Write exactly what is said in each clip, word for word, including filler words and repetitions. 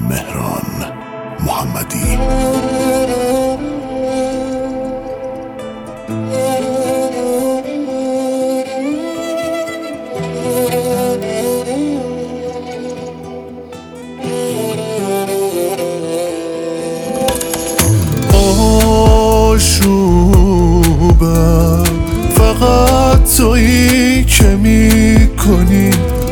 مهران محمدی. آشوبم فقط تویی که میکنی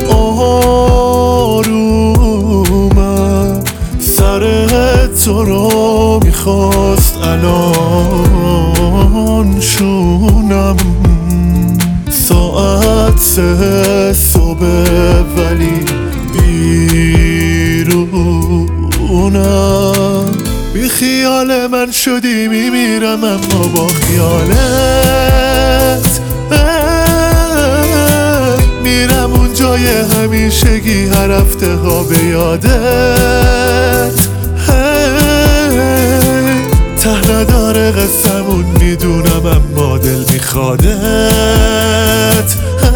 آرومم، سر تو رو میخواست الان شونم. ساعت سه صبح ولی بیرونم، بی خیال من شدی میمیرم اما با خیالت میرم اون جای همیشگی، هر هفته ها به یادت. ته نداره قصمون میدونم اما دل میخوادت،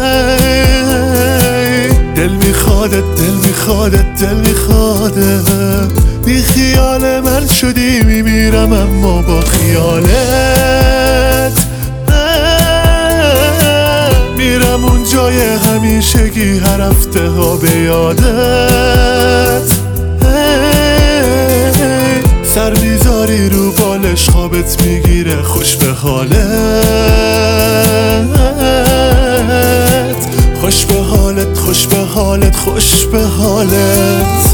دل میخوادت دل میخوادت دل میخوادت. بی خیال من شدی میمیرم اما با خیالت میرم اون جای همیشگی، هر هفته ها به یادت. سر میذاری رو بالش خوابت میگیره، خوش به حالت، خوش به حالت خوش به حالت خوش به حالت.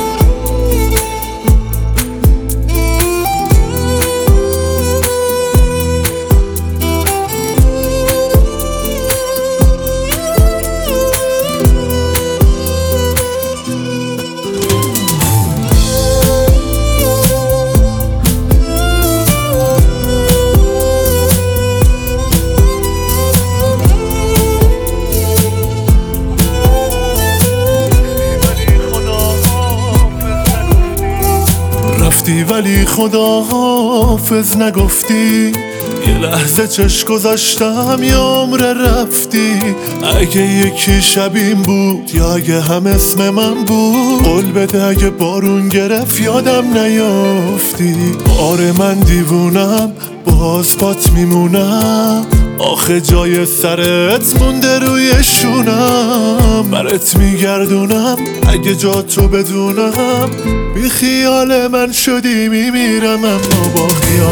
رفتی ولی خدا حافظ نگفتی، یه لحظه چشم گذاشتم یه عمر رفتی. اگه یکی شبیم بود یا اگه هم اسم من بود، قول بده اگه بارون گرفت یادم نیافتی. آره من دیوونم باز پات میمونم، آخه جای سرت مونده روی شونم. برات میگردونم اگه جا تو بدونم، بی خیال من شدی میمیرم اما با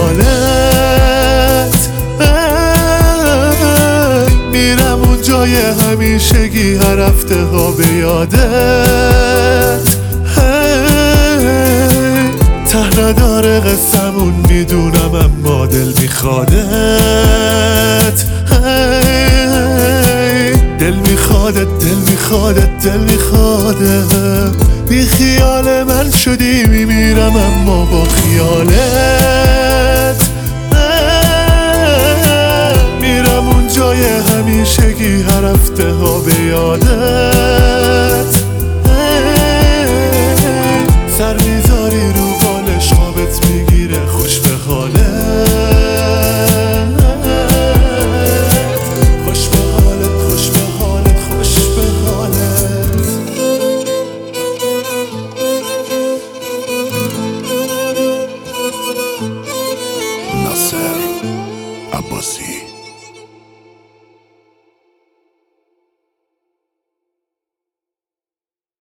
خیالت میرم اون جای همیشگی، هر هفته ها به یادت. ته نداره قصمون میدونم اما دل میخوادت، دل میخوادت دل میخوادت دل میخوادت. بی خیال من شدی میمیرم اما با خیالت میرم اون جای همیشگی، هر هفته ها به یادت.